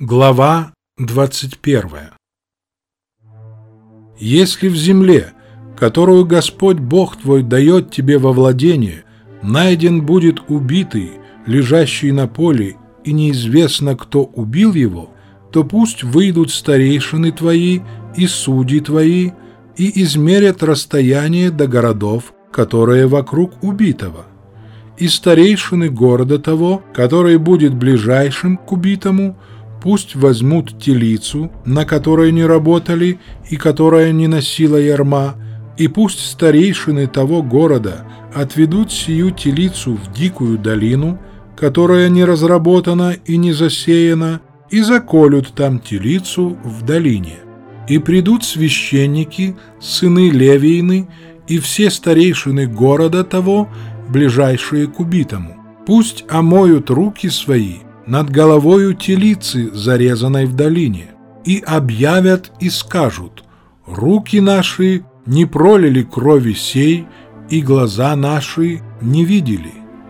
Глава 21. Если в земле, которую Господь Бог твой дает тебе во владение, найден будет убитый, лежащий на поле, и неизвестно, кто убил его, то пусть выйдут старейшины твои и судьи твои и измерят расстояние до городов, которые вокруг убитого. И старейшины города того, который будет ближайшим к убитому, пусть возьмут телицу, на которой не работали и которая не носила ярма, и пусть старейшины того города отведут сию телицу в дикую долину, которая не разработана и не засеяна, и заколют там телицу в долине. И придут священники, сыны Левиины, и все старейшины города того, ближайшие к убитому. Пусть омоют руки свои над головою телицы, зарезанной в долине, и объявят и скажут: руки наши не пролили крови сей, и глаза наши не видели.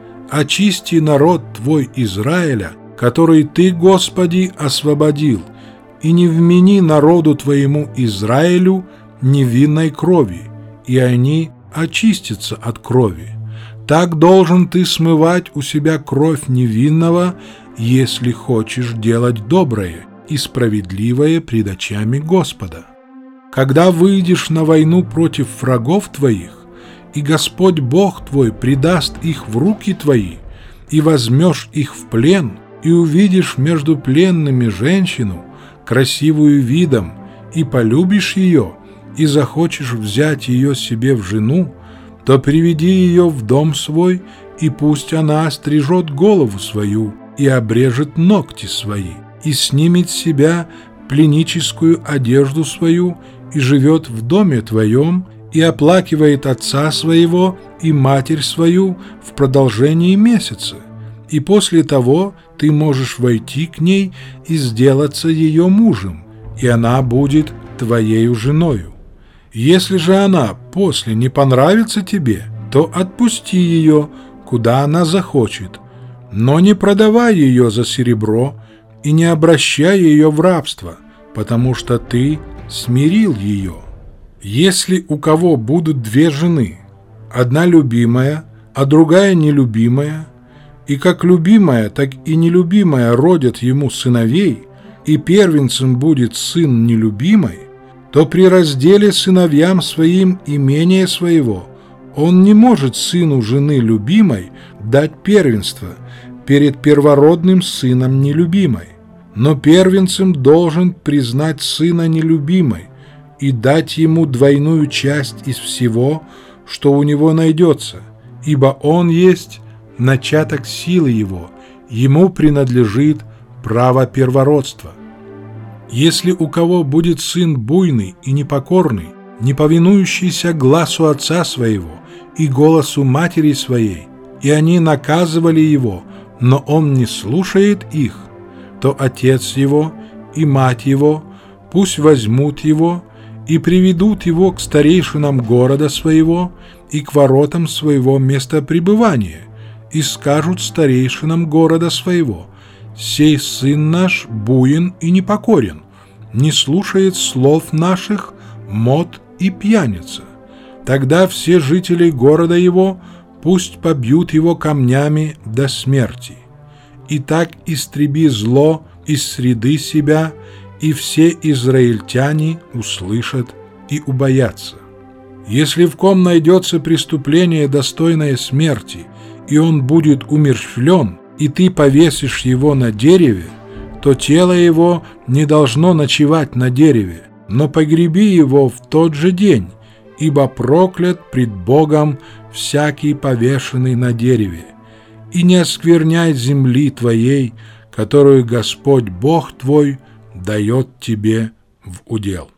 Очисти народ твой Израиля, который ты, Господи, освободил, и не вмени народу твоему Израилю невинной крови, и они очистятся от крови. Так должен ты смывать у себя кровь невинного, если хочешь делать доброе и справедливое пред очами Господа. Когда выйдешь на войну против врагов твоих, и Господь Бог твой предаст их в руки твои, и возьмешь их в плен, и увидишь между пленными женщину, красивую видом, и полюбишь ее, и захочешь взять ее себе в жену, то приведи ее в дом свой, и пусть она острижет голову свою и обрежет ногти свои, и снимет с себя пленническую одежду свою, и живет в доме твоем, и оплакивает отца своего и матерь свою в продолжении месяца. И после того ты можешь войти к ней и сделаться ее мужем, и она будет твоею женою. Если же она после не понравится тебе, то отпусти ее, куда она захочет, но не продавай ее за серебро и не обращай ее в рабство, потому что ты смирил ее. Если у кого будут две жены, одна любимая, а другая нелюбимая, и как любимая, так и нелюбимая родят ему сыновей, и первенцем будет сын нелюбимой, то при разделе сыновьям своим имения своего он не может сыну жены любимой дать первенство перед первородным сыном нелюбимой, но первенцем должен признать сына нелюбимой и дать ему двойную часть из всего, что у него найдется, ибо он есть начаток силы его, ему принадлежит право первородства. Если у кого будет сын буйный и непокорный, не повинующийся гласу отца своего и голосу матери своей, и они наказывали его, но он не слушает их, то отец его и мать его пусть возьмут его и приведут его к старейшинам города своего и к воротам своего места пребывания, и скажут старейшинам города своего: «Сей сын наш буен и непокорен, не слушает слов наших, мот и пьяница». Тогда все жители города его пусть побьют его камнями до смерти. И так истреби зло из среды себя, и все израильтяне услышат и убоятся. Если в ком найдется преступление, достойное смерти, и он будет умерщвлен, и ты повесишь его на дереве, то тело его не должно ночевать на дереве, но погреби его в тот же день, ибо проклят пред Богом всякий повешенный на дереве. И не оскверняй земли твоей, которую Господь Бог твой дает тебе в удел.